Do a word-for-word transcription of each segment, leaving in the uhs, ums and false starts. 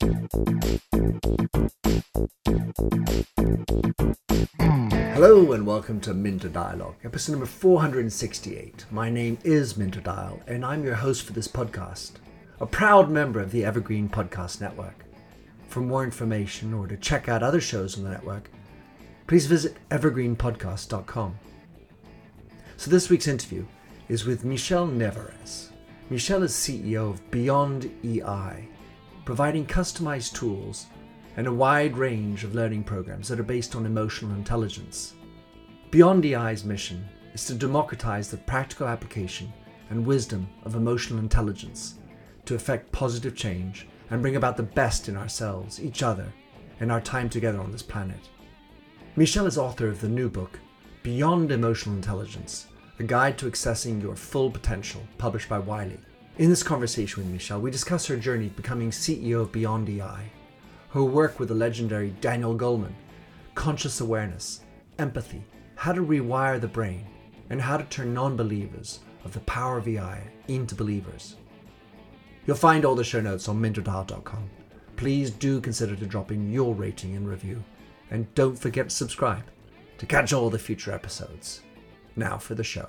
Hello and welcome to Minter Dialogue, episode number four hundred sixty-eight. My name is Minter Dial and I'm your host for this podcast, a proud member of the Evergreen Podcast Network. For more information or to check out other shows on the network, please visit evergreen podcast dot com. So this week's interview is with Michel Nevarez. Michel is C E O of Beyond E I, providing customized tools and a wide range of learning programs that are based on emotional intelligence. Beyond E I's mission is to democratize the practical application and wisdom of emotional intelligence to effect positive change and bring about the best in ourselves, each other, and our time together on this planet. Michel is author of the new book, Beyond Emotional Intelligence, a guide to accessing your full potential, published by Wiley. In this conversation with Michel, we discuss her journey to becoming C E O of Beyond E I, her work with the legendary Daniel Goleman, conscious awareness, empathy, how to rewire the brain, and how to turn non-believers of the power of E I into believers. You'll find all the show notes on minter dial dot com. Please do consider to drop in your rating and review, and don't forget to subscribe to catch all the future episodes. Now for the show.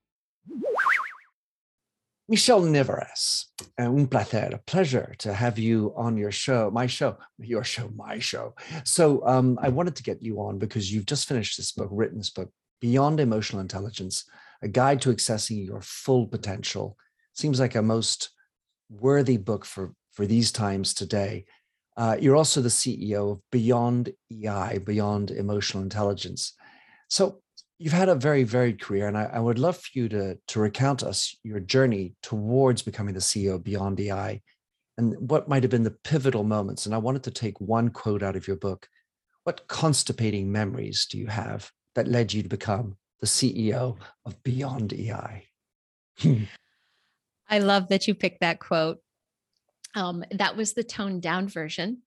Michel Nevarez, un placer, a pleasure to have you on your show, my show, your show, my show. So um, I wanted to get you on because you've just finished this book, written this book, Beyond Emotional Intelligence, a guide to accessing your full potential. Seems like a most worthy book for, for these times today. Uh, you're also the C E O of Beyond E I, Beyond Emotional Intelligence. So you've had a very varied career, and I, I would love for you to, to recount us your journey towards becoming the C E O of Beyond E I and what might have been the pivotal moments. And I wanted to take one quote out of your book. What constipating memories do you have that led you to become the C E O of Beyond E I? I love that you picked that quote. Um, that was the toned down version.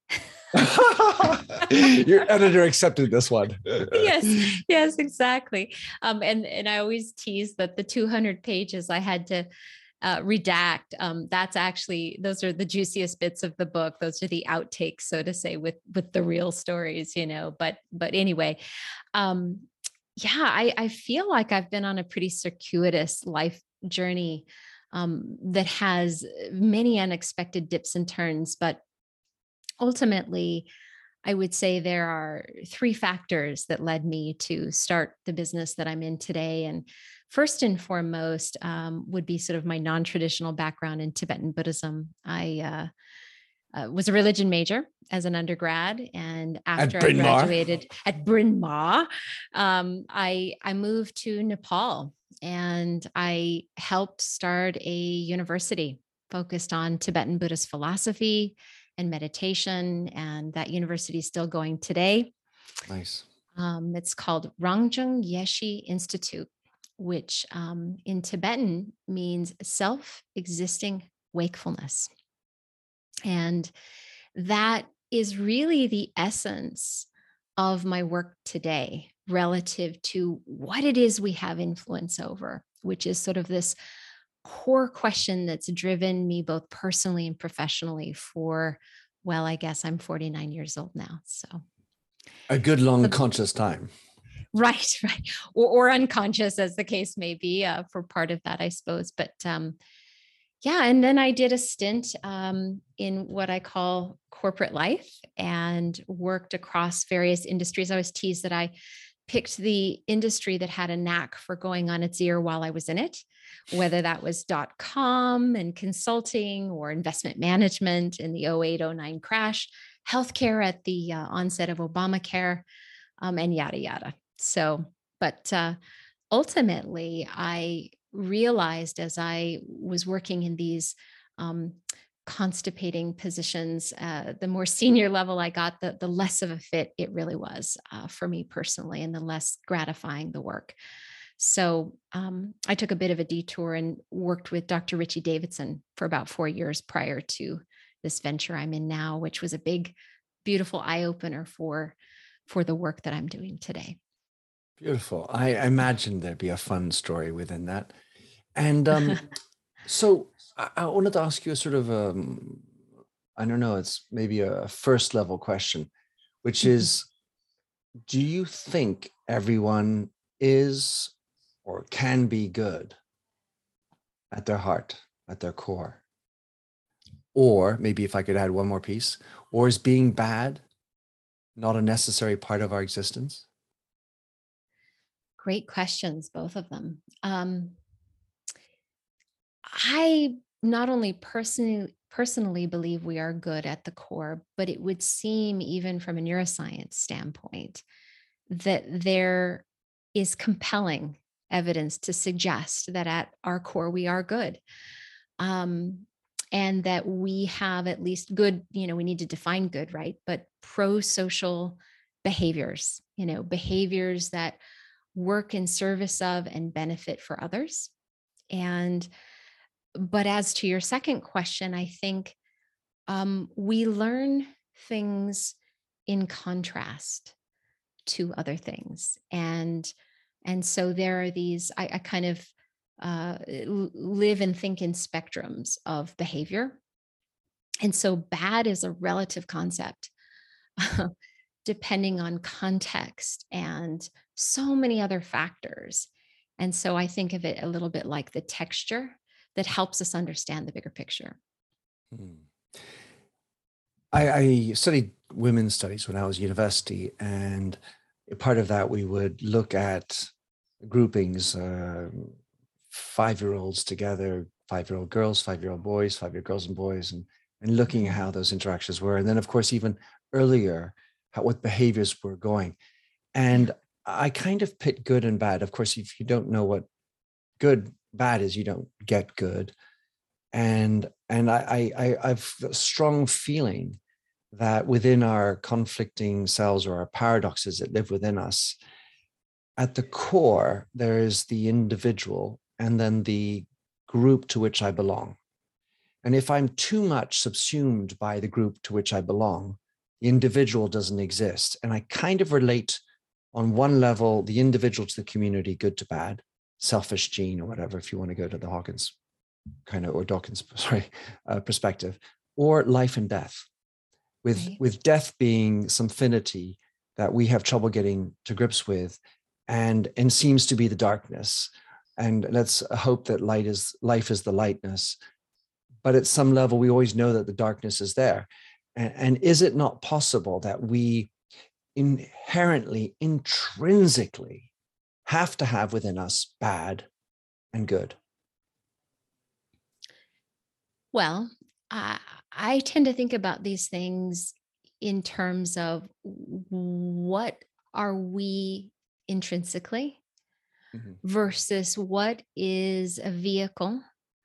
Your editor accepted this one. Yes, yes, exactly. Um, and, and I always tease that the two hundred pages I had to uh, redact, um, that's actually, those are the juiciest bits of the book. Those are the outtakes, so to say, with, with the real stories, you know, but, but anyway, um, yeah, I, I feel like I've been on a pretty circuitous life journey um, that has many unexpected dips and turns, but ultimately, I would say there are three factors that led me to start the business that I'm in today. And first and foremost um, would be sort of my non-traditional background in Tibetan Buddhism. I uh, uh, was a religion major as an undergrad, and after I graduated at Bryn Mawr, um, I, I moved to Nepal and I helped start a university focused on Tibetan Buddhist philosophy and meditation, and that university is still going today. Nice. Um, it's called Rangjung Yeshi Institute, which um, in Tibetan means self-existing wakefulness. And that is really the essence of my work today relative to what it is we have influence over, which is sort of this core question that's driven me both personally and professionally for, well, I guess I'm forty-nine years old now. So a good long so, conscious time. Right, right. Or, or unconscious, as the case may be, uh, for part of that, I suppose. But um, yeah, and then I did a stint um, in what I call corporate life and worked across various industries. I was teased that I picked the industry that had a knack for going on its ear while I was in it, whether that was dot-com and consulting or investment management in the oh eight oh nine crash, healthcare at the uh, onset of Obamacare, um, and yada, yada. So, but uh, ultimately, I realized as I was working in these um, constipating positions, uh, the more senior level I got, the, the less of a fit it really was uh, for me personally, and the less gratifying the work. So um, I took a bit of a detour and worked with Doctor Richie Davidson for about four years prior to this venture I'm in now, which was a big, beautiful eye opener for, for the work that I'm doing today. Beautiful. I imagine there'd be a fun story within that. And um, so I, I wanted to ask you a sort of um, I don't know, it's maybe a first level question, which Mhm. is, do you think everyone is or can be good at their heart, at their core? Or maybe if I could add one more piece, or is being bad not a necessary part of our existence? Great questions, both of them. Um, I not only personally personally believe we are good at the core, but it would seem, even from a neuroscience standpoint, that there is compelling evidence to suggest that at our core we are good. Um, and that we have at least good, you know, we need to define good, right? But pro-social behaviors, you know, behaviors that work in service of and benefit for others. And but as to your second question, I think um, we learn things in contrast to other things, and and so there are these. I, I kind of uh, l- live and think in spectrums of behavior, and so bad is a relative concept, depending on context and so many other factors. And so I think of it a little bit like the texture that helps us understand the bigger picture. Hmm. I, I studied women's studies when I was at university, and part of that we would look at groupings, uh, five-year-olds together, five-year-old girls, five-year-old boys, five-year girls and boys, and and looking at Mhm. how those interactions were, and then of course even earlier, how what behaviors were going. Yeah. And I kind of pit good and bad. Of course, if you don't know what good bad is, you don't get good. And and I I I- I've a strong feeling that within our conflicting selves or our paradoxes that live within us, at the core, there is the individual and then the group to which I belong. And if I'm too much subsumed by the group to which I belong, the individual doesn't exist. And I kind of relate on one level, the individual to the community, good to bad, selfish gene or whatever, if you want to go to the Hawkins kind of, or Dawkins, sorry, uh, perspective, or life and death, with Right. with death being some finity that we have trouble getting to grips with, and and seems to be the darkness. And let's hope that light is life is the lightness. But at some level, we always know that the darkness is there. And, and is it not possible that we inherently, intrinsically have to have within us bad and good? Well, I, I tend to think about these things in terms of what are we intrinsically Mhm. versus what is a vehicle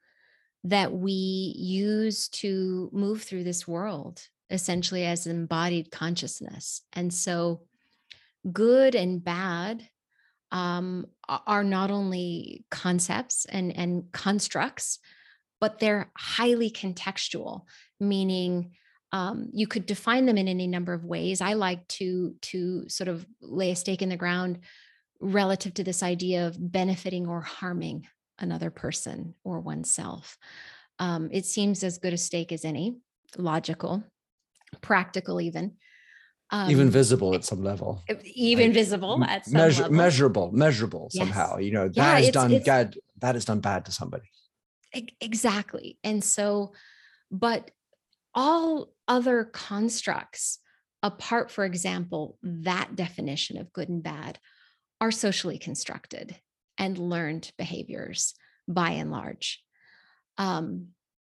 that we use to move through this world, essentially as embodied consciousness. And so good and bad um, are not only concepts and, and constructs, but they're highly contextual, meaning um, you could define them in any number of ways. I like to to sort of lay a stake in the ground relative to this idea of benefiting or harming another person or oneself. Um, it seems as good a stake as any, logical, practical, even Even um, visible at some level, even like visible at some measure, level. measurable, measurable Yes. somehow. You know, Yeah, that is it's done it's bad. That is done bad to somebody. e- exactly. And so, but all other constructs, apart, for example, that definition of good and bad, are socially constructed and learned behaviors by and large. Um,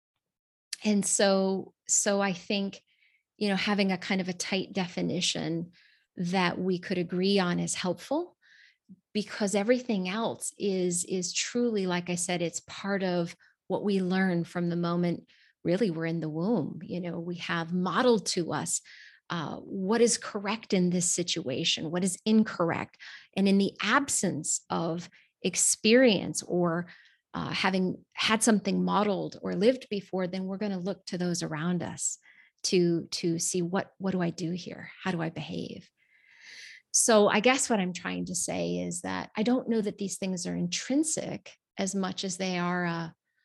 and so, so I think, you know, having a kind of a tight definition that we could agree on is helpful, because everything else is is truly, like I said, it's part of what we learn from the moment really we're in the womb. You know, we have modeled to us uh, what is correct in this situation, what is incorrect, and in the absence of experience or uh, having had something modeled or lived before, then we're going to look to those around us to to see what what do I do here, how do I behave. So I guess what I'm trying to say is that I don't know that these things are intrinsic as much as they are a,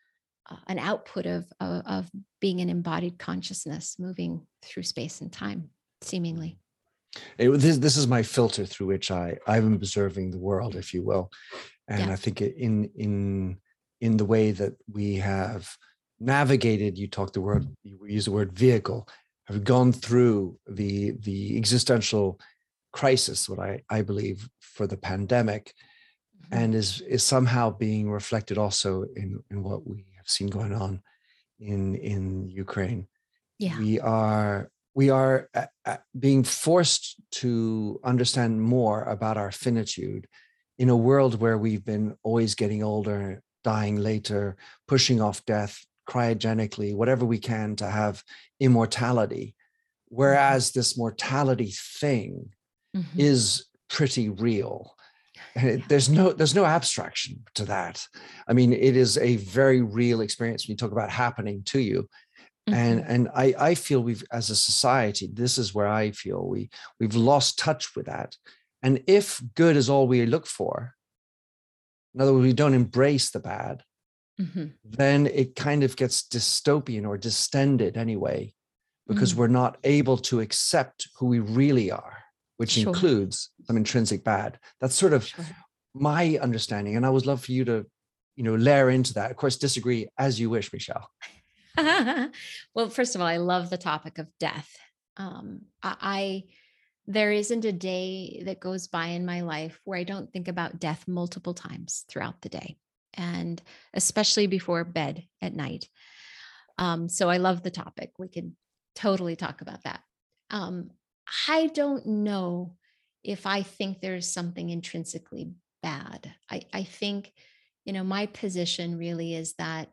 uh, an output of, of of being an embodied consciousness moving through space and time, seemingly. It, this, this is my filter through which I, I'm observing the world, if you will. And Yeah. I think in in in the way that we have navigated, you talked the word, you use the word vehicle, have gone through the the existential crisis, what I, I believe, for the pandemic, Mm-hmm. and is is somehow being reflected also in, in what we have seen going on in in Ukraine. Yeah. We are we are uh, uh, being forced to understand more about our finitude in a world where we've been always getting older, dying later, pushing off death cryogenically, whatever we can to have immortality. Whereas this mortality thing Mm-hmm. is pretty real. And it, Yeah. there's no there's no abstraction to that. I mean, it is a very real experience when you talk about happening to you. And Mm-hmm. and I, I feel we've, as a society, this is where I feel we we've lost touch with that. And if good is all we look for, in other words, we don't embrace the bad, Mm-hmm. then it kind of gets dystopian or distended anyway, because Mm. we're not able to accept who we really are, which Sure. includes some intrinsic bad. That's sort of Sure. my understanding. And I would love for you to, you know, layer into that. Of course, disagree as you wish, Michelle. Well, first of all, I love the topic of death. Um, I, I there isn't a day that goes by in my life where I don't think about death multiple times throughout the day, and especially before bed at night. Um, so I love the topic. We could totally talk about that. Um, I don't know if I think there's something intrinsically bad. I, I think, you know, my position really is that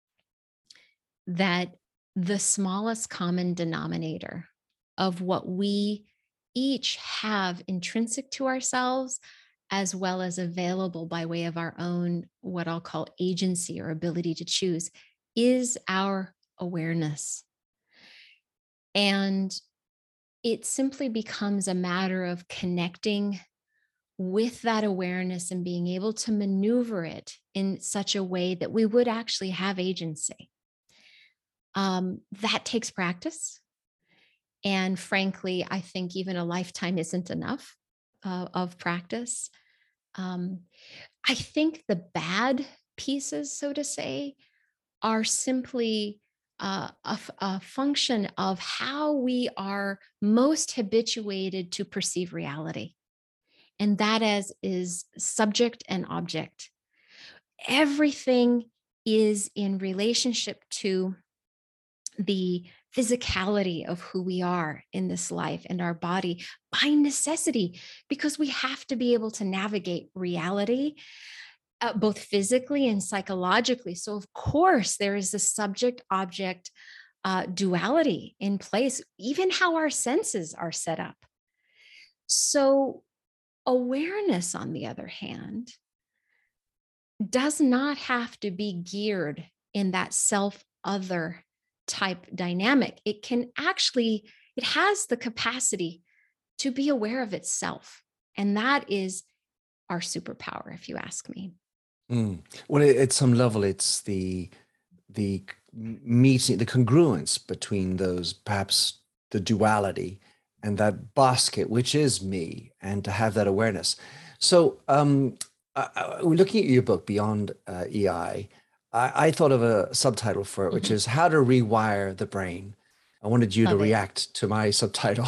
that the smallest common denominator of what we each have intrinsic to ourselves, as well as available by way of our own, what I'll call agency or ability to choose, is our awareness. And it simply becomes a matter of connecting with that awareness and being able to maneuver it in such a way that we would actually have agency. Um, that takes practice. And frankly, I think even a lifetime isn't enough uh, of practice. Um, I think the bad pieces, so to say, are simply uh, a, f- a function of how we are most habituated to perceive reality. And that as is subject and object. Everything is in relationship to the physicality of who we are in this life and our body by necessity, because we have to be able to navigate reality, uh, both physically and psychologically. So, of course, there is a subject object uh, duality in place, even how our senses are set up. So, awareness, on the other hand, does not have to be geared in that self-other type dynamic. It can actually, it has the capacity to be aware of itself. And that is our superpower, if you ask me. Mm. Well, it- at some level, it's the the meeting, the congruence between those, perhaps the duality and that basket, which is me, and to have that awareness. So, um, I, I, looking at your book, Beyond uh, E I, I, I thought of a subtitle for it, which Mhm. is How to Rewire the Brain. I wanted you to Love it. react to my subtitle.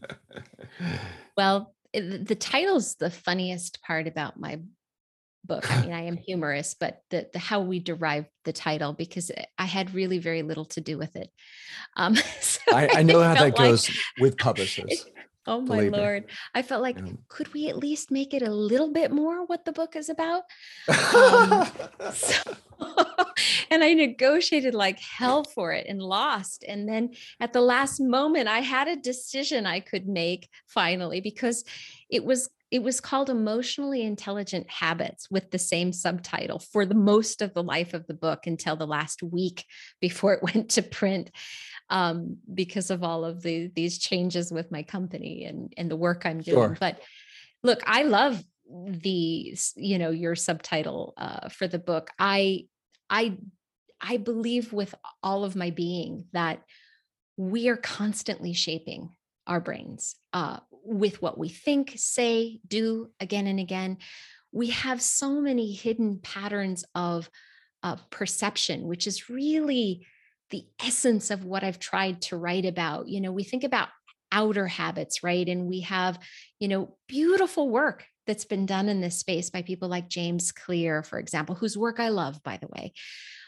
Well, it- the title's the funniest part about my book. I mean, I am humorous, but the, the how we derived the title, because I had really very little to do with it. Um, so I, I know how felt that like goes with publishers. it- oh my Believe me. Lord. I felt like, Um, could we at least make it a little bit more what the book is about? Um, so, and I negotiated like hell for it and lost. And then at the last moment, I had a decision I could make finally, because it was it was called Emotionally Intelligent Habits, with the same subtitle for the most of the life of the book until the last week before it went to print, um, because of all of the these changes with my company and and the work I'm doing. Sure. But look, I love the, you know, your subtitle uh, for the book. I I I believe with all of my being that we are constantly shaping our brains uh, with what we think, say, do again and again. We have so many hidden patterns of uh, perception, which is really the essence of what I've tried to write about. You know, we think about outer habits, right? And we have, you know, beautiful work that's been done in this space by people like James Clear, for example, whose work I love, by the way.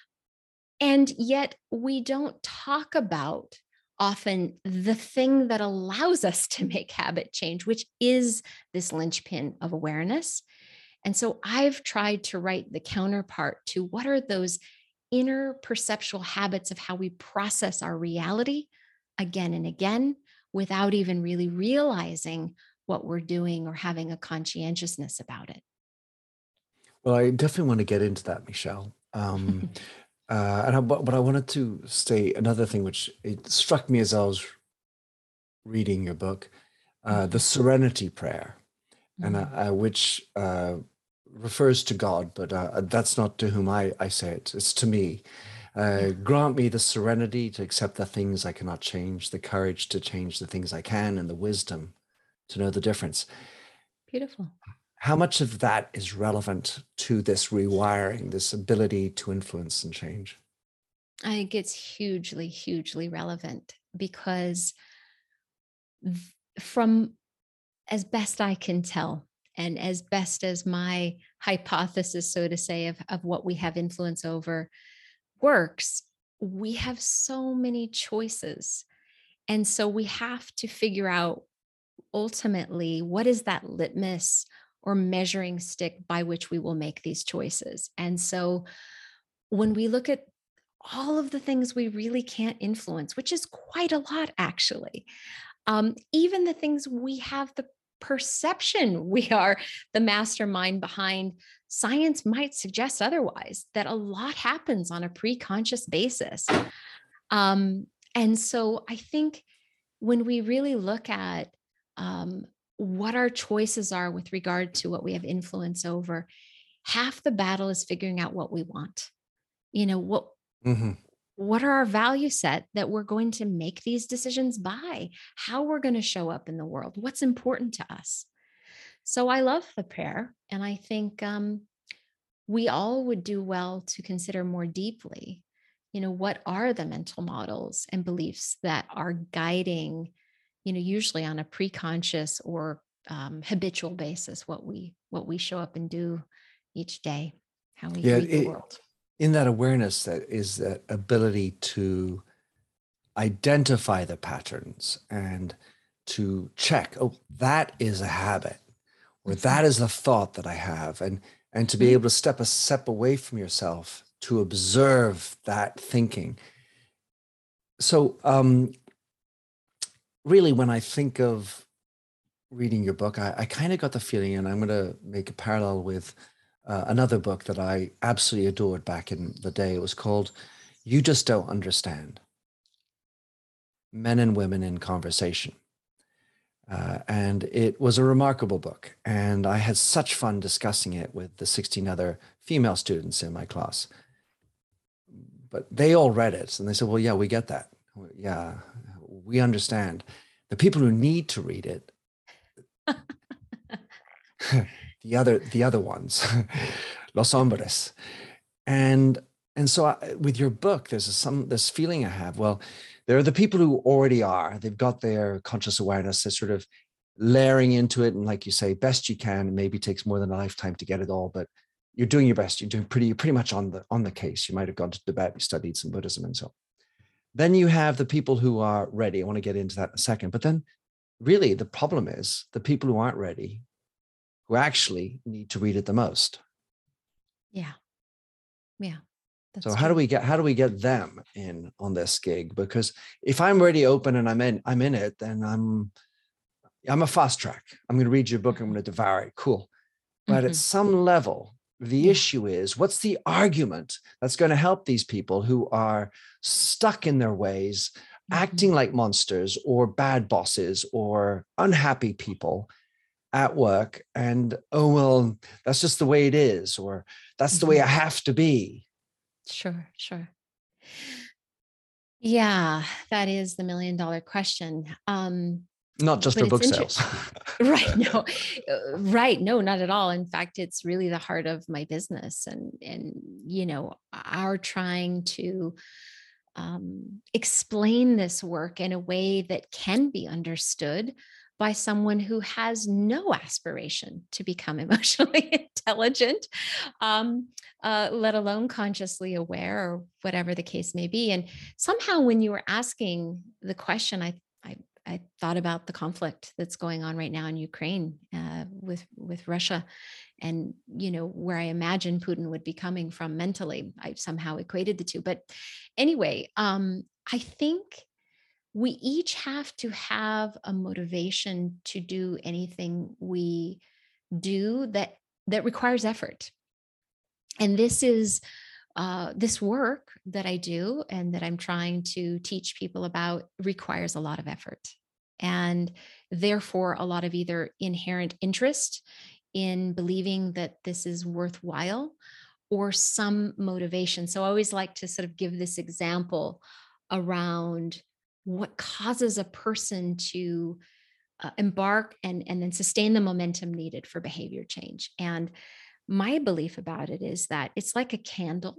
And yet we don't talk about often the thing that allows us to make habit change, which is this linchpin of awareness. And so I've tried to write the counterpart to what are those inner perceptual habits of how we process our reality again and again without even really realizing what we're doing or having a conscientiousness about it. Well, I definitely want to get into that, Michelle. Um, uh, and I, but, but I wanted to say another thing, which it struck me as I was reading your book, uh, the Serenity Prayer, and uh, uh, which uh, refers to God, but uh, that's not to whom I, I say it. It's to me. Uh, Yeah. Grant me the serenity to accept the things I cannot change, the courage to change the things I can, and the wisdom to know the difference. Beautiful. How much of that is relevant to this rewiring, this ability to influence and change? I think it's hugely, hugely relevant because th- from as best I can tell, and as best as my hypothesis, so to say, of, of what we have influence over works, we have so many choices. And so we have to figure out ultimately what is that litmus or measuring stick by which we will make these choices. And so when we look at all of the things we really can't influence, which is quite a lot actually, um, even the things we have the perception we are the mastermind behind, science might suggest otherwise, that a lot happens on a pre-conscious basis. Um, and so I think when we really look at um, what our choices are with regard to what we have influence over, half the battle is figuring out what we want. You know, what Mm-hmm. what are our value set that we're going to make these decisions by, how we're going to show up in the world, what's important to us. So I love the prayer. And I think um, we all would do well to consider more deeply, you know, what are the mental models and beliefs that are guiding, you know, usually on a pre-conscious or um, habitual basis, what we what we show up and do each day, how we Yeah, read the it, world. in that awareness, that is that ability to identify the patterns and to check, oh, that is a habit, or that is a thought that I have, and and to be Mhm. able to step a step away from yourself to observe that thinking. So, um, really, when I think of reading your book, I, I kind of got the feeling, and I'm going to make a parallel with uh, another book that I absolutely adored back in the day. It was called "You Just Don't Understand: Men and Women in Conversation." Uh, and it was a remarkable book. And I had such fun discussing it with the sixteen other female students in my class. But they all read it and they said, well, yeah, we get that. Yeah, we understand. The people who need to read it, the other the other ones, los hombres. And and so I, with your book, there's a, some this feeling I have. Well, there are the people who already are. They've got their conscious awareness. They're sort of layering into it, and like you say, best you can. Maybe takes more than a lifetime to get it all, but you're doing your best. You're doing pretty. You're pretty much on the on the case. You might have gone to Tibet, you studied some Buddhism, and so on. Then you have the people who are ready. I want to get into that in a second. But then, really, the problem is the people who aren't ready, who actually need to read it the most. Yeah. Yeah. So That's how do true. we get how do we get them in on this gig? Because if I'm already open and I'm in I'm in it, then I'm I'm a fast track. I'm going to read your book. I'm going to devour it. Cool. But at Mhm. some level, the Yeah. issue is, what's the argument that's going to help these people who are stuck in their ways, acting Mhm. like monsters or bad bosses or unhappy people at work? And, oh, well, that's just the way it is, or that's the way I Mhm. have to be. Sure. Sure. Yeah, that is the million dollar question. Um, Not just but for it's book inter- sales. right. No, uh, right. No, not at all. In fact, it's really the heart of my business, and, and, you know, our trying to um, explain this work in a way that can be understood by someone who has no aspiration to become emotionally intelligent, um, uh, let alone consciously aware, or whatever the case may be. And somehow, when you were asking the question, I, I, I thought about the conflict that's going on right now in Ukraine uh, with with Russia, and you know where I imagine Putin would be coming from mentally. I somehow equated the two, but anyway, um, I think we each have to have a motivation to do anything we do that that requires effort. And this is uh, this work that I do and that I'm trying to teach people about requires a lot of effort, and therefore a lot of either inherent interest in believing that this is worthwhile, or some motivation. So I always like to sort of give this example around what causes a person to uh, embark and, and then sustain the momentum needed for behavior change. And my belief about it is that it's like a candle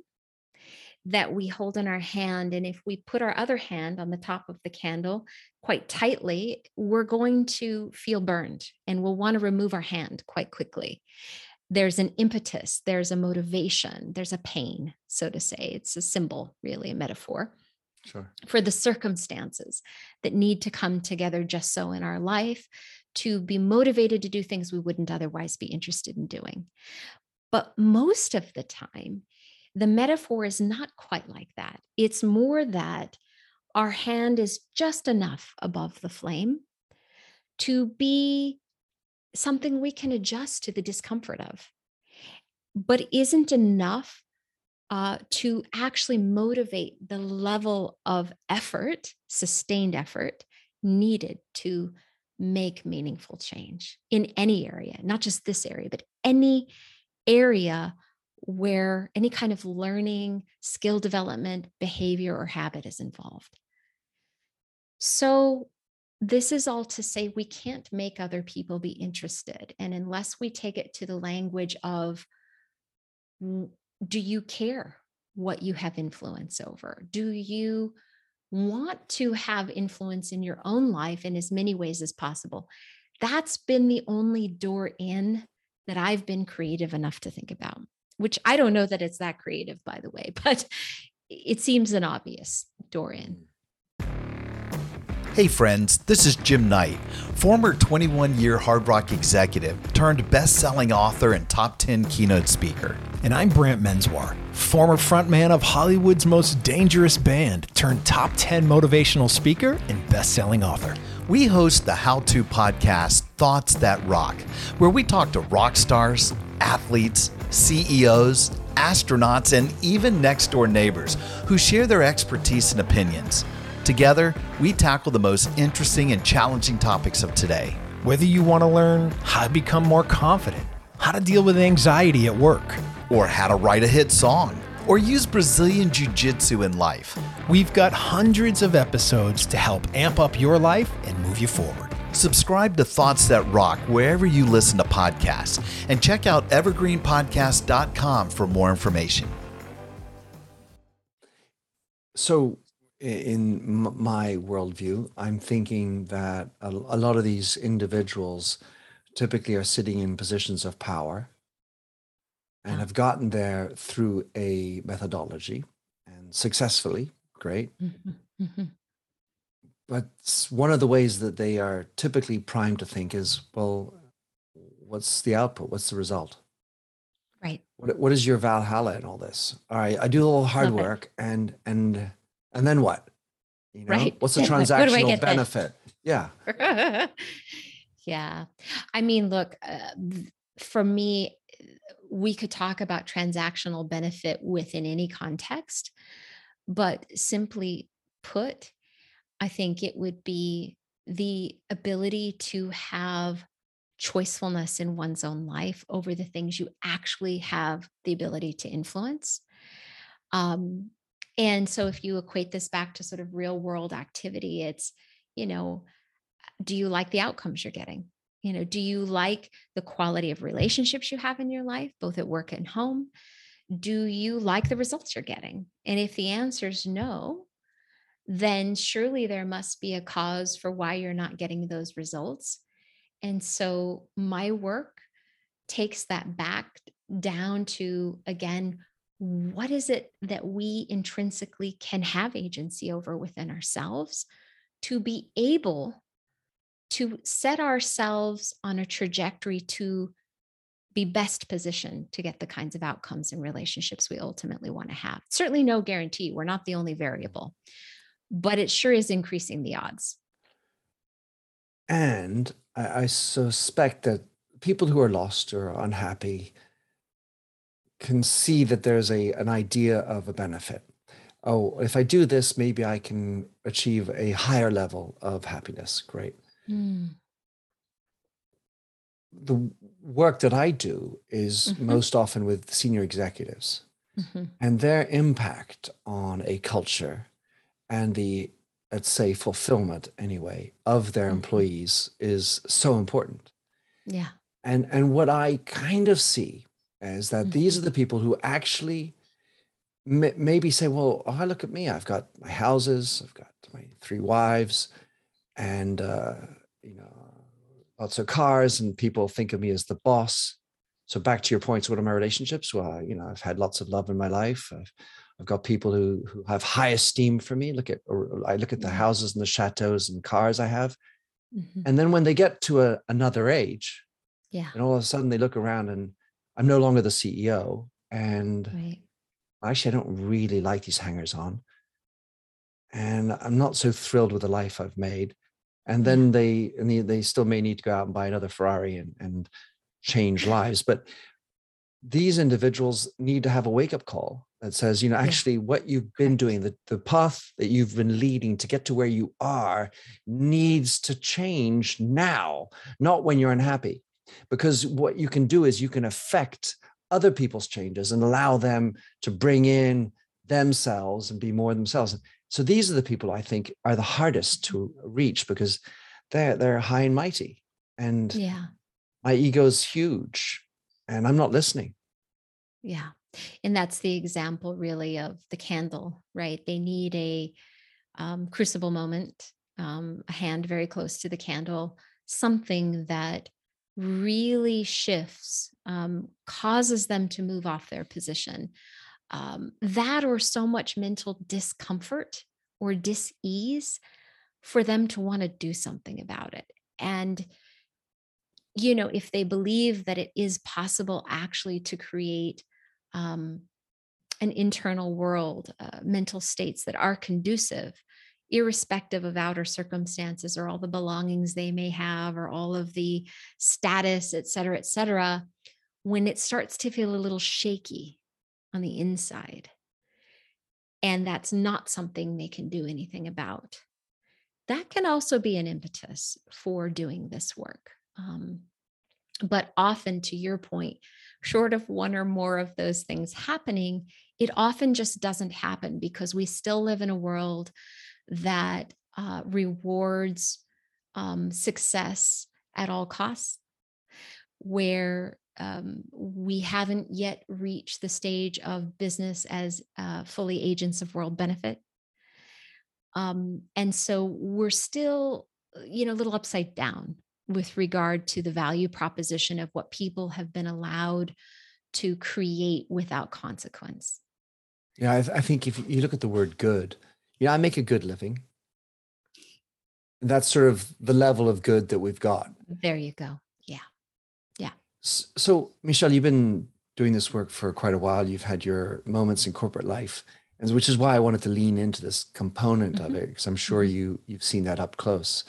that we hold in our hand. And if we put our other hand on the top of the candle quite tightly, we're going to feel burned and we'll want to remove our hand quite quickly. There's an impetus, there's a motivation, there's a pain, so to say. It's a symbol, really, a metaphor. Sure. For the circumstances that need to come together just so in our life to be motivated to do things we wouldn't otherwise be interested in doing. But most of the time, the metaphor is not quite like that. It's more that our hand is just enough above the flame to be something we can adjust to the discomfort of, but isn't enough uh, to actually motivate the level of effort, sustained effort, needed to make meaningful change in any area, not just this area, but any area where any kind of learning, skill development, behavior, or habit is involved. So, this is all to say we can't make other people be interested. And unless we take it to the language of, do you care what you have influence over? Do you want to have influence in your own life in as many ways as possible? That's been the only door in that I've been creative enough to think about, which I don't know that it's that creative, by the way, but it seems an obvious door in. Hey friends, this is Jim Knight, former twenty-one year Hard Rock executive turned best-selling author and top ten keynote speaker. And I'm Brant Menswar, former frontman of Hollywood's Most Dangerous Band turned top ten motivational speaker and best-selling author. We host the how-to podcast Thoughts That Rock, where we talk to rock stars, athletes, C E Os, astronauts, and even next-door neighbors who share their expertise and opinions. Together, we tackle the most interesting and challenging topics of today. Whether you want to learn how to become more confident, how to deal with anxiety at work, or how to write a hit song, or use Brazilian Jiu-Jitsu in life, we've got hundreds of episodes to help amp up your life and move you forward. Subscribe to Thoughts That Rock wherever you listen to podcasts, and check out evergreen podcast dot com for more information. So, in my worldview, I'm thinking that a, a lot of these individuals typically are sitting in positions of power and have gotten there through a methodology and successfully. Great. Mm-hmm. Mm-hmm. But one of the ways that they are typically primed to think is, well, what's the output? What's the result? Right. What, what is your Valhalla in all this? All right, I do a little hard Love it. work and and and then what? You know, Right. what's the What do I transactional get then? benefit? Yeah. Yeah. I mean, look, uh, th- for me, we could talk about transactional benefit within any context, but simply put, I think it would be the ability to have choicefulness in one's own life over the things you actually have the ability to influence. Um, And so if you equate this back to sort of real world activity, it's, you know, do you like the outcomes you're getting? You know, do you like the quality of relationships you have in your life, both at work and home? Do you like the results you're getting? And if the answer is no, then surely there must be a cause for why you're not getting those results. And so my work takes that back down to, again, what is it that we intrinsically can have agency over within ourselves to be able to set ourselves on a trajectory to be best positioned to get the kinds of outcomes and relationships we ultimately want to have. Certainly no guarantee. We're not the only variable, but it sure is increasing the odds. And I, I suspect that people who are lost or unhappy can see that there's a an idea of a benefit. Oh, if I do this, maybe I can achieve a higher level of happiness. Great. Mm. The work that I do is Mhm. most often with senior executives, Mhm. and their impact on a culture and the, let's say, fulfillment anyway of their Mhm. employees is so important. Yeah. And and what I kind of see is that these are Mhm. the people who actually m- maybe say, well, oh, look at me. I've got my houses, I've got my three wives, and uh, you know, lots of cars, and people think of me as the boss. So back to your points, what are my relationships? Well, you know, I've had lots of love in my life. I've I've got people who who have high esteem for me. Look at, or I look at the Yeah. houses and the chateaus and cars I have. Mhm. And then when they get to a, another age, Yeah. and all of a sudden they look around and I'm no longer the C E O. And Right. actually, I don't really like these hangers on. And I'm not so thrilled with the life I've made. And Yeah. then they and they, they still may need to go out and buy another Ferrari and, and change lives. But these individuals need to have a wake-up call that says, you know, Yeah. actually what you've been Correct. doing, the, the path that you've been leading to get to where you are needs to change now, not when you're unhappy. Because what you can do is you can affect other people's changes and allow them to bring in themselves and be more themselves. So these are the people I think are the hardest to reach because they're they're high and mighty. And Yeah. my ego's huge and I'm not listening. Yeah. And that's the example really of the candle, right? They need a um, crucible moment, um, a hand very close to the candle, something that really shifts, um, causes them to move off their position. Um, that or so much mental discomfort or dis-ease for them to want to do something about it. And, you know, if they believe that it is possible actually to create um, an internal world, uh, mental states that are conducive, irrespective of outer circumstances or all the belongings they may have or all of the status, et cetera, et cetera, when it starts to feel a little shaky on the inside, and that's not something they can do anything about, that can also be an impetus for doing this work. Um, but often, to your point, short of one or more of those things happening, it often just doesn't happen because we still live in a world that uh, rewards um, success at all costs, where um, we haven't yet reached the stage of business as uh, fully agents of world benefit. Um, and so we're still, uh, you know, a little upside down with regard to the value proposition of what people have been allowed to create without consequence. Yeah, I, th- I think if you look at the word good, yeah, I make a good living. And that's sort of the level of good that we've got. There you go. Yeah. Yeah. S- So, Michelle, you've been doing this work for quite a while. You've had your moments in corporate life, and which is why I wanted to lean into this component of Mhm. it, because I'm sure Mhm. you you've seen that up close.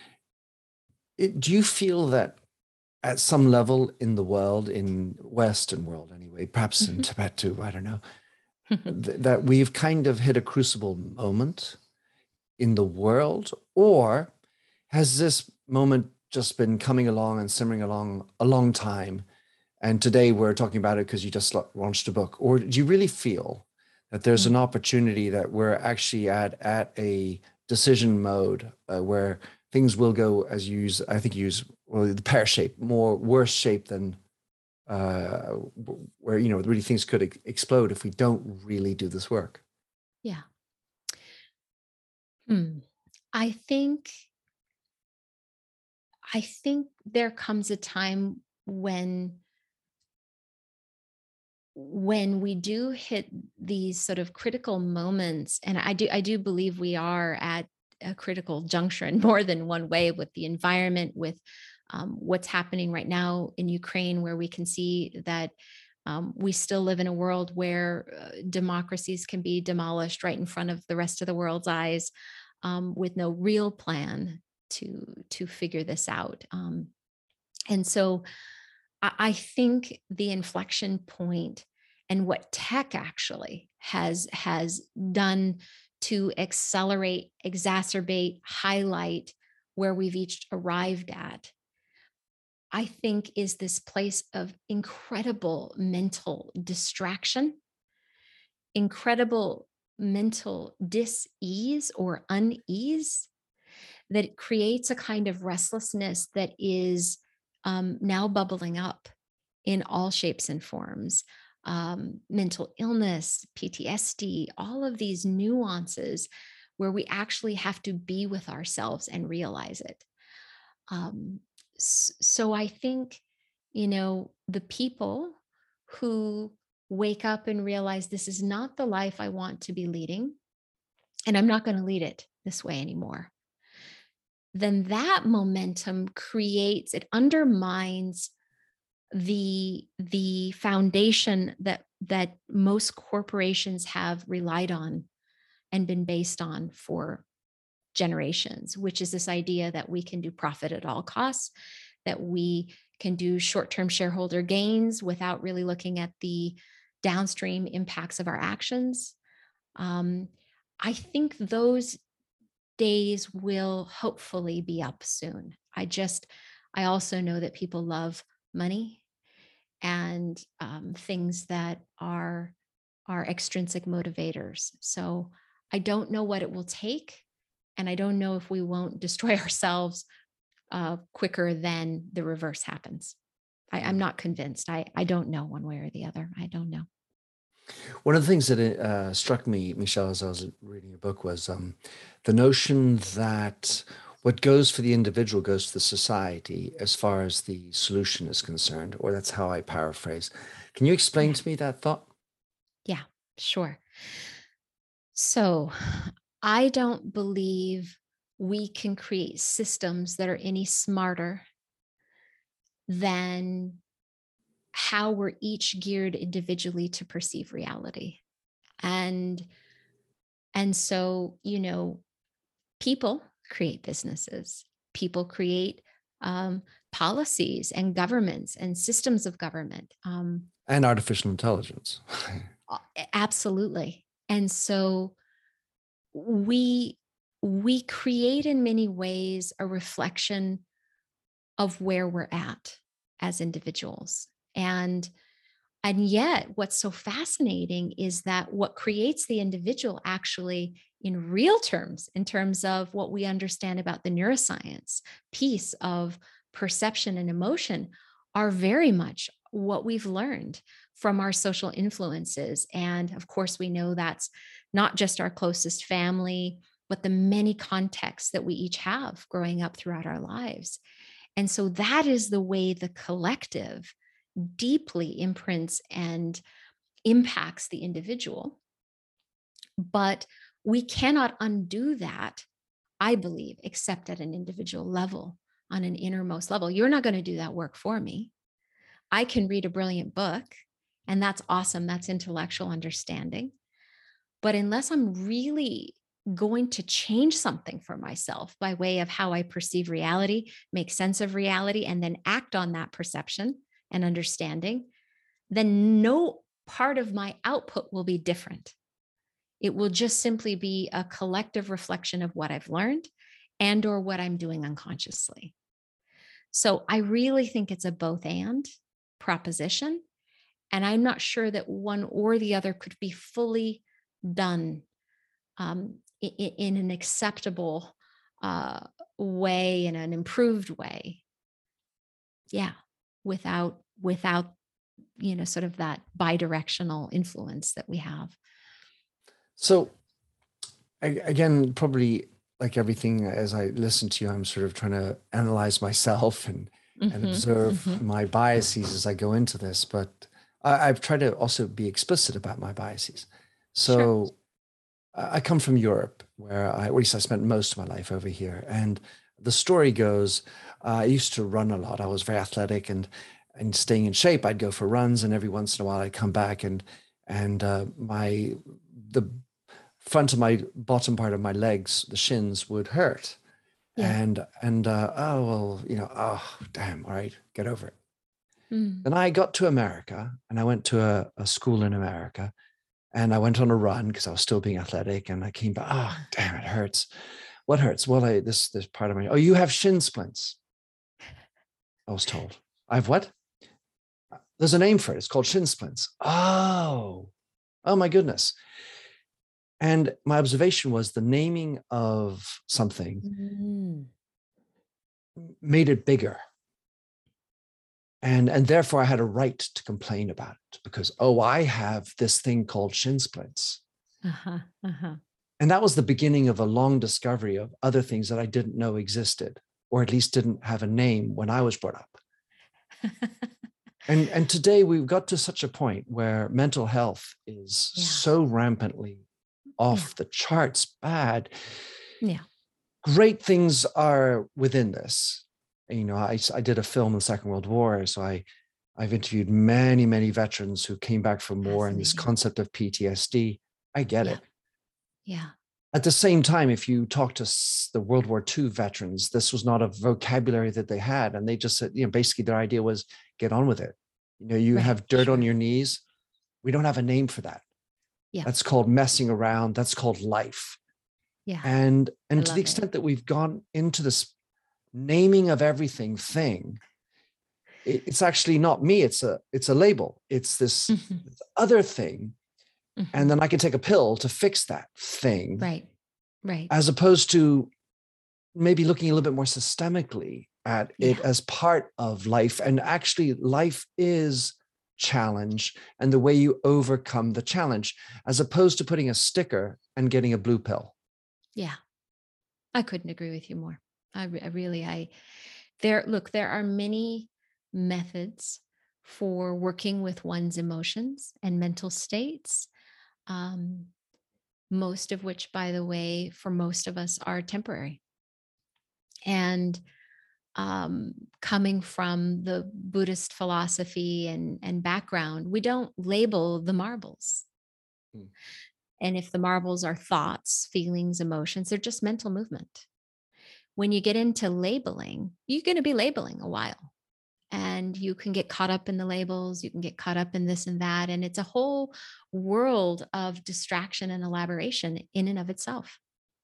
It, do you feel that at some level in the world, in Western world anyway, perhaps in Mhm. Tibet too, I don't know, th- that we've kind of hit a crucible moment in the world, or has this moment just been coming along and simmering along a long time? And today we're talking about it because you just launched a book. Or do you really feel that there's Mm. an opportunity that we're actually at at a decision mode uh, where things will go, as you use, I think you use, well, the pear shape, more worse shape than uh, where, you know, really things could ex- explode if we don't really do this work. Yeah. Hmm. I think I think there comes a time when when we do hit these sort of critical moments, and I do I do believe we are at a critical juncture in more than one way, with the environment, with um, what's happening right now in Ukraine, where we can see that um, we still live in a world where uh, democracies can be demolished right in front of the rest of the world's eyes, um, with no real plan to to figure this out. Um, and so I I think the inflection point and what tech actually has has done to accelerate, exacerbate, highlight where we've each arrived at, I think is this place of incredible mental distraction, incredible mental dis-ease or unease, that it creates a kind of restlessness that is um, now bubbling up in all shapes and forms. Um, mental illness, P T S D, all of these nuances where we actually have to be with ourselves and realize it. Um, s- so I think, you know, the people who wake up and realize this is not the life I want to be leading, and I'm not going to lead it this way anymore, then that momentum creates, it undermines the the foundation that that most corporations have relied on and been based on for generations, which is this idea that we can do profit at all costs, that we can do short-term shareholder gains without really looking at the downstream impacts of our actions. um, I think those days will hopefully be up soon. I just, I also know that people love money and um, things that are are extrinsic motivators. So I don't know what it will take, and I don't know if we won't destroy ourselves uh, quicker than the reverse happens. I, I'm not convinced. I I don't know one way or the other. I don't know. One of the things that uh, struck me, Michelle, as I was reading your book, was um, the notion that what goes for the individual goes to the society as far as the solution is concerned, or that's how I paraphrase. Can you explain Yeah, to me that thought? yeah, sure. So I don't believe we can create systems that are any smarter than how we're each geared individually to perceive reality. And and so, you know, people create businesses, people create um, policies and governments and systems of government. Um, And artificial intelligence. a- absolutely. And so we we create in many ways a reflection of where we're at as individuals. And And yet, what's so fascinating is that what creates the individual actually, in real terms, in terms of what we understand about the neuroscience piece of perception and emotion, are very much what we've learned from our social influences. And of course, we know that's not just our closest family, but the many contexts that we each have growing up throughout our lives. And so that is the way the collective deeply imprints and impacts the individual. But we cannot undo that, I believe, except at an individual level, on an innermost level. You're not going to do that work for me. I can read a brilliant book, and that's awesome. That's intellectual understanding. But unless I'm really going to change something for myself by way of how I perceive reality, make sense of reality, and then act on that perception and understanding, then no part of my output will be different. It will just simply be a collective reflection of what I've learned and or what I'm doing unconsciously. So I really think it's a both and proposition. And I'm not sure that one or the other could be fully done um, in, in an acceptable uh, way, in an improved way. Yeah, without without you know sort of that bidirectional influence that we have. So a- again, probably like everything, as I listen to you, I'm sort of trying to analyze myself and and Mm-hmm, observe mm-hmm. my biases as I go into this. But I, I've tried to also be explicit about my biases. So Sure. I I come from Europe, where I, at least I spent most of my life over here. And the story goes, uh, I used to run a lot. I was very athletic and and staying in shape. I'd go for runs, and every once in a while I'd come back and and uh, my the front of my bottom part of my legs, the shins would hurt. Yeah. And and uh, oh well, you know, oh damn, all right, get over it. Mm. Then I got to America, and I went to a, a school in America, and I went on a run because I was still being athletic, and I came back. Oh damn, it hurts. What hurts? Well, I this this part of my. Oh, you have shin splints. I was told. I have what? There's a name for it. It's called shin splints. Oh, oh my goodness. And my observation was the naming of something Mm. made it bigger. And, and therefore I had a right to complain about it because, oh, I have this thing called shin splints. Uh-huh. Uh-huh. And that was the beginning of a long discovery of other things that I didn't know existed, or at least didn't have a name when I was brought up. And, and today we've got to such a point where mental health is Yeah. so rampantly off Yeah. the charts bad. Yeah. Great things are within this. You know, I, I did a film in the Second World War, so I, I've interviewed many, many veterans who came back from war, and this Fascinating. concept of P T S D, I get Yeah. it. Yeah. At the same time, if you talk to s- the World War Two veterans, this was not a vocabulary that they had, and they just said, you know, basically their idea was get on with it. You know, you Right. have dirt on Sure. your knees. We don't have a name for that. Yeah. That's called messing around. That's called life. Yeah. And and to love the it. extent that we've gone into this naming of everything thing, it, it's actually not me. It's a it's a label. It's this, Mhm. this other thing, Mhm. and then I can take a pill to fix that thing, Right. Right. as opposed to maybe looking a little bit more systemically at it Yeah. as part of life. And actually, life is challenge and the way you overcome the challenge, as opposed to putting a sticker and getting a blue pill. Yeah. I couldn't agree with you more. I, re- I really, I, there, look, there are many methods for working with one's emotions and mental states. Um, most of which, by the way, for most of us are temporary. And um, coming from the Buddhist philosophy and, and background, we don't label the marbles. Hmm. And if the marbles are thoughts, feelings, emotions, they're just mental movement. When you get into labeling, you're going to be labeling a while. And you can get caught up in the labels, you can get caught up in this and that. And it's a whole world of distraction and elaboration in and of itself.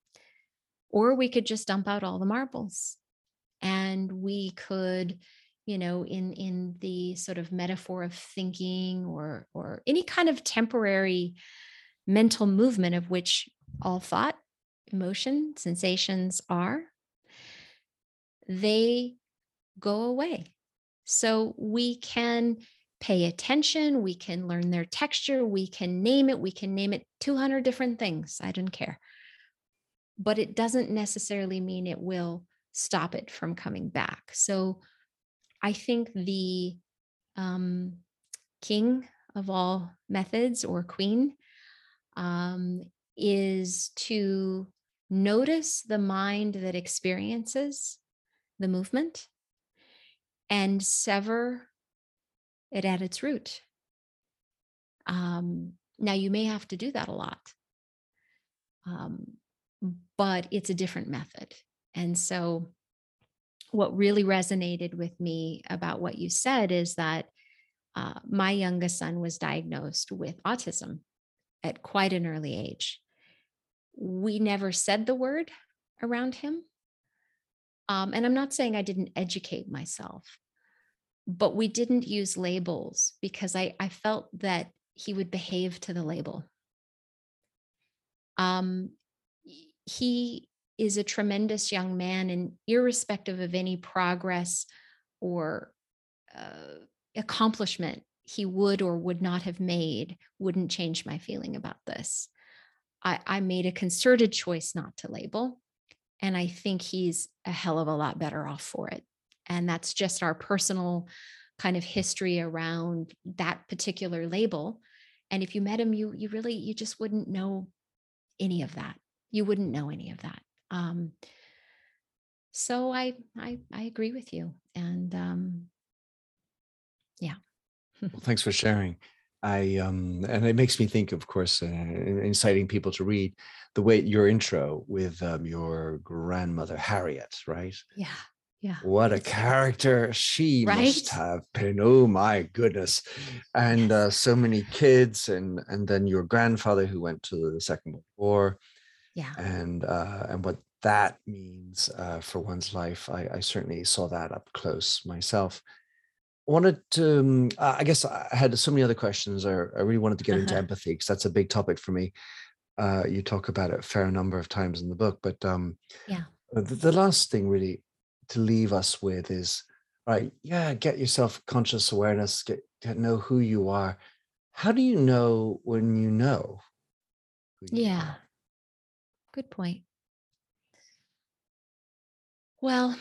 Or we could just dump out all the marbles. And we could, you know, in, in the sort of metaphor of thinking or, or any kind of temporary mental movement of which all thought, emotion, sensations are, they go away. So we can pay attention, we can learn their texture, we can name it, we can name it two hundred different things. I don't care. But it doesn't necessarily mean it will stop it from coming back. So I think the um, king of all methods, or queen, um, is to notice the mind that experiences the movement and sever it at its root. Um, now, you may have to do that a lot, um, but it's a different method. And so, what really resonated with me about what you said is that uh, my youngest son was diagnosed with autism at quite an early age. We never said the word around him. Um, and I'm not saying I didn't educate myself, but we didn't use labels because I, I felt that he would behave to the label. Um, he is a tremendous young man, and irrespective of any progress or uh, accomplishment he would or would not have made, wouldn't change my feeling about this. I, I made a concerted choice not to label, and I think he's a hell of a lot better off for it. And that's just our personal kind of history around that particular label. And if you met him, you you really you just wouldn't know any of that. You wouldn't know any of that. Um, so I I I agree with you. And um, yeah. Well, thanks for sharing. I um, and it makes me think, of course, uh, inciting people to read the way your intro with um, your grandmother Harriet, right? Yeah. Yeah. What a It's character she must right. have been. Oh my goodness. And Yes. uh, so many kids, and and then your grandfather who went to the Second World War, Yeah. and uh, and what that means uh, for one's life. I, I certainly saw that up close myself. Wanted to, um, uh, I guess I had so many other questions. I, I really wanted to get into empathy because that's a big topic for me. Uh, you talk about it a fair number of times in the book, but um, Yeah. the, the last thing really to leave us with is, right, yeah, get yourself conscious awareness, get, get know who you are. How do you know when you know who you Yeah. are? Good point. Well,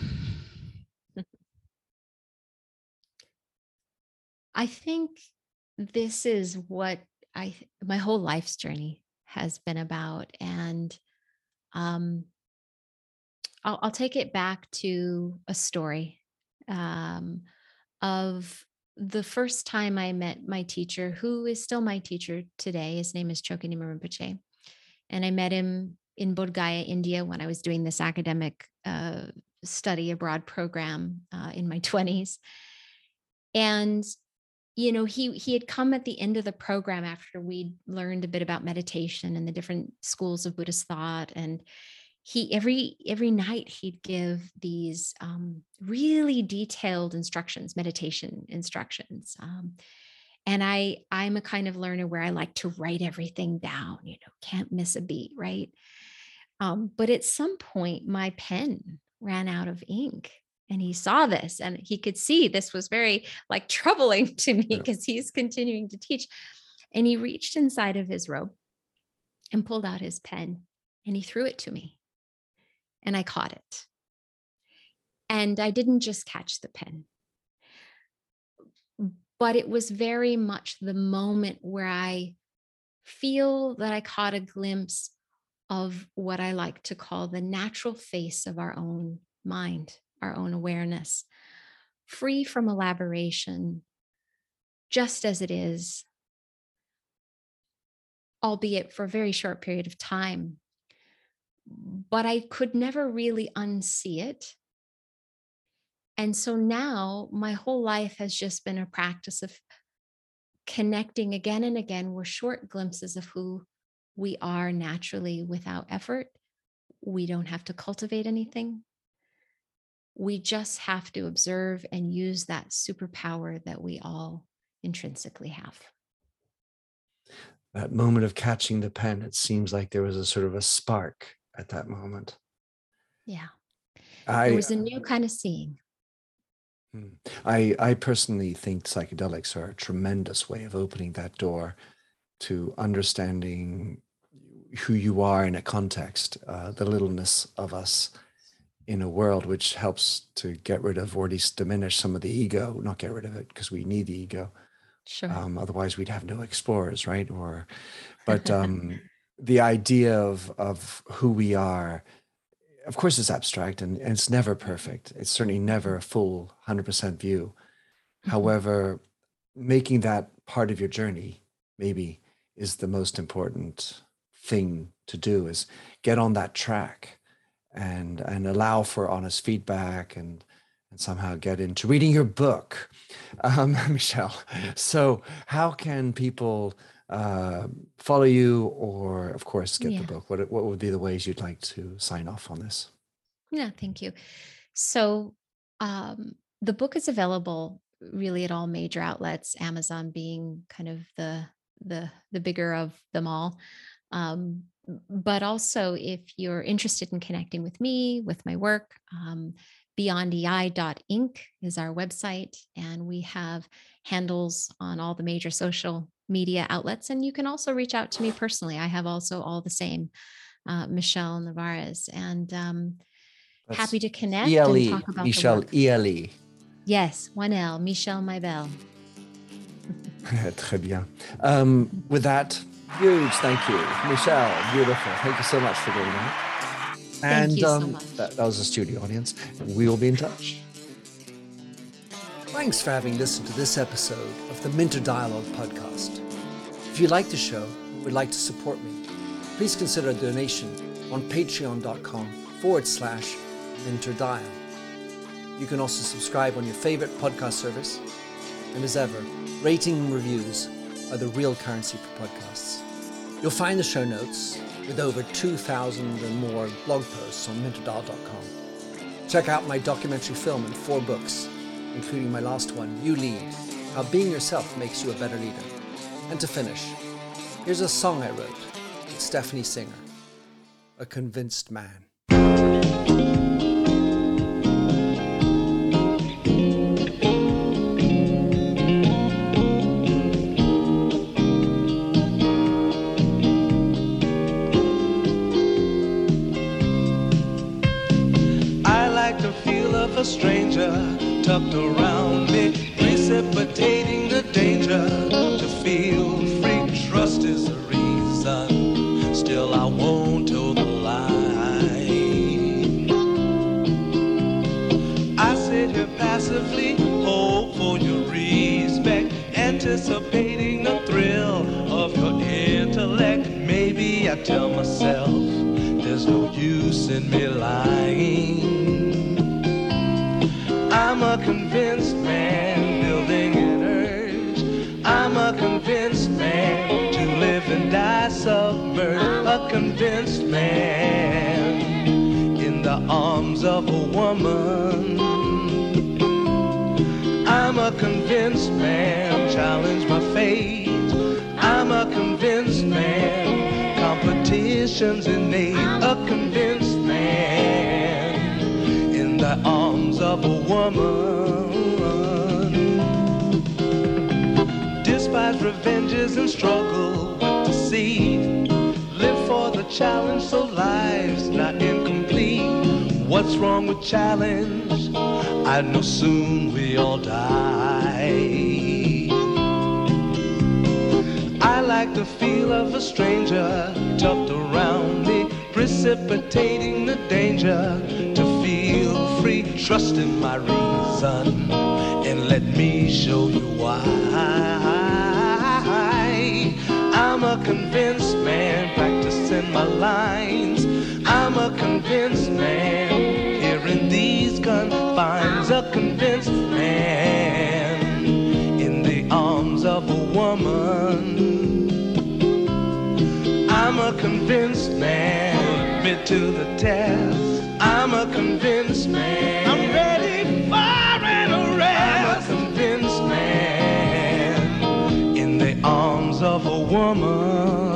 I think this is what I my whole life's journey has been about. And um, I'll, I'll take it back to a story um, of the first time I met my teacher, who is still my teacher today. His name is Chokanima Rinpoche. And I met him in Bodh Gaya, India, when I was doing this academic uh, study abroad program uh, in my twenties. And you know, he he had come at the end of the program after we'd learned a bit about meditation and the different schools of Buddhist thought. And he every every night he'd give these um, really detailed instructions, meditation instructions. Um, and I I'm a kind of learner where I like to write everything down. You know, can't miss a beat, right? Um, but at some point, my pen ran out of ink. And he saw this and he could see this was very like troubling to me Yeah. because he's continuing to teach. And he reached inside of his robe and pulled out his pen and he threw it to me. And I caught it. And I didn't just catch the pen, but it was very much the moment where I feel that I caught a glimpse of what I like to call the natural face of our own mind, our own awareness, free from elaboration, just as it is, albeit for a very short period of time. But I could never really unsee it. And so now my whole life has just been a practice of connecting again and again with short glimpses of who we are naturally without effort. We don't have to cultivate anything. We just have to observe and use that superpower that we all intrinsically have. That moment of catching the pen, it seems like there was a sort of a spark at that moment. Yeah. I, There was a new kind of seeing. I, I personally think psychedelics are a tremendous way of opening that door to understanding who you are in a context, uh, the littleness of us in a world, which helps to get rid of or at least diminish some of the ego, not get rid of it because we need the ego. Sure. Um, otherwise we'd have no explorers, right? Or, but um, the idea of, of who we are, of course it's abstract and, and it's never perfect. It's certainly never a full one hundred percent view. However, making that part of your journey maybe is the most important thing to do, is get on that track and and allow for honest feedback and and somehow get into reading your book, um, Michelle. So how can people uh, follow you or, of course, get Yeah. the book? What, what would be the ways you'd like to sign off on this? Yeah, thank you. So um, the book is available really at all major outlets, Amazon being kind of the the the bigger of them all. Um, but also if you're interested in connecting with me, with my work, um, beyond E I dot inc is our website. And we have handles on all the major social media outlets. And you can also reach out to me personally. I have also all the same, uh, Michelle Navarez. And um, happy to connect E L E, and talk about Michelle, the work. E L E. Yes, one L, Michelle Maybelle. Très bien. Um, with that, huge thank you, Michelle. Beautiful. Thank you so much for doing that. Thank and you so um, much. That, that was a studio audience. We will be in touch. Thanks for having listened to this episode of the Minter Dialogue podcast. If you like the show and would like to support me, please consider a donation on patreon.com forward slash minterdial. You can also subscribe on your favorite podcast service. And as ever, rating and reviews are the real currency for podcasts. You'll find the show notes with over two thousand and more blog posts on minterdial dot com. Check out my documentary film and four books, including my last one, You Lead, How Being Yourself Makes You a Better Leader. And to finish, here's a song I wrote with Stephanie Singer, A Convinced Man. A stranger tucked around me, precipitating the danger to feel free. Trust is the reason, still I won't toe the line. I sit here passively, hope for your respect, anticipating the thrill of your intellect. Maybe I tell myself there's no use in me lying. I'm a convinced man, building an urge. I'm a convinced man, to live and die submerged. A convinced man, in the arms of a woman. I'm a convinced man, challenge my fate. I'm a convinced man, competition's innate. A convinced man, in the arms of a woman. Despise revenges and struggle with deceit. Live for the challenge so life's not incomplete. What's wrong with challenge? I know soon we all die. I like the feel of a stranger tucked around me, precipitating the danger to feel free. Trust in my reason and let me show you why. I'm a convinced man, practicing my lines. I'm a convinced man, here in these confines. A convinced man, in the arms of a woman. I'm a convinced man, admit to the test. I'm a convinced man, I'm ready for an arrest. I'm a convinced man, in the arms of a woman.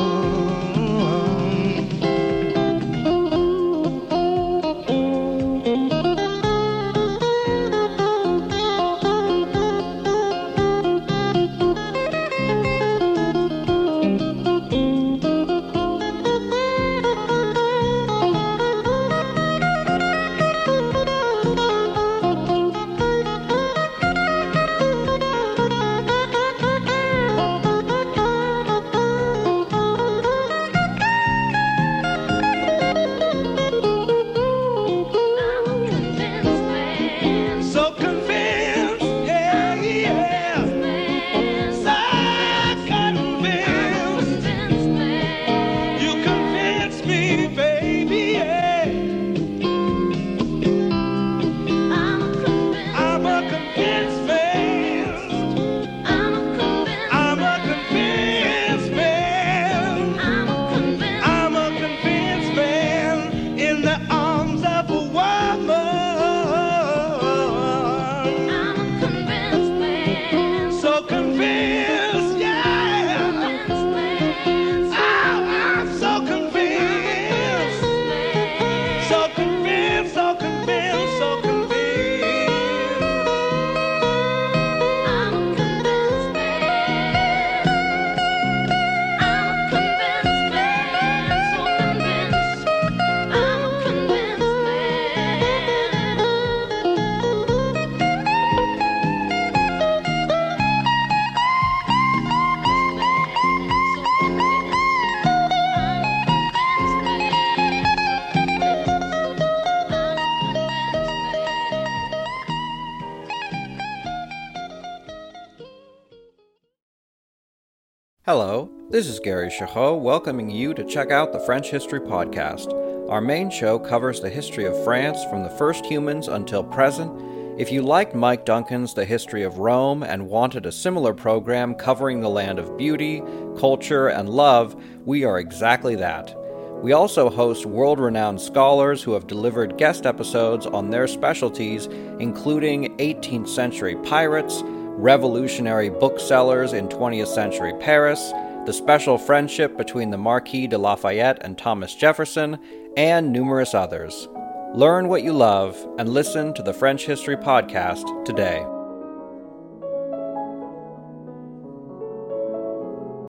Hello, this is Gary Chahot welcoming you to check out the French History Podcast. Our main show covers the history of France from the first humans until present. If you liked Mike Duncan's The History of Rome and wanted a similar program covering the land of beauty, culture, and love, we are exactly that. We also host world-renowned scholars who have delivered guest episodes on their specialties, including eighteenth century pirates, revolutionary booksellers in twentieth century Paris, the special friendship between the Marquis de Lafayette and Thomas Jefferson, and numerous others. Learn what you love and listen to the French History Podcast today.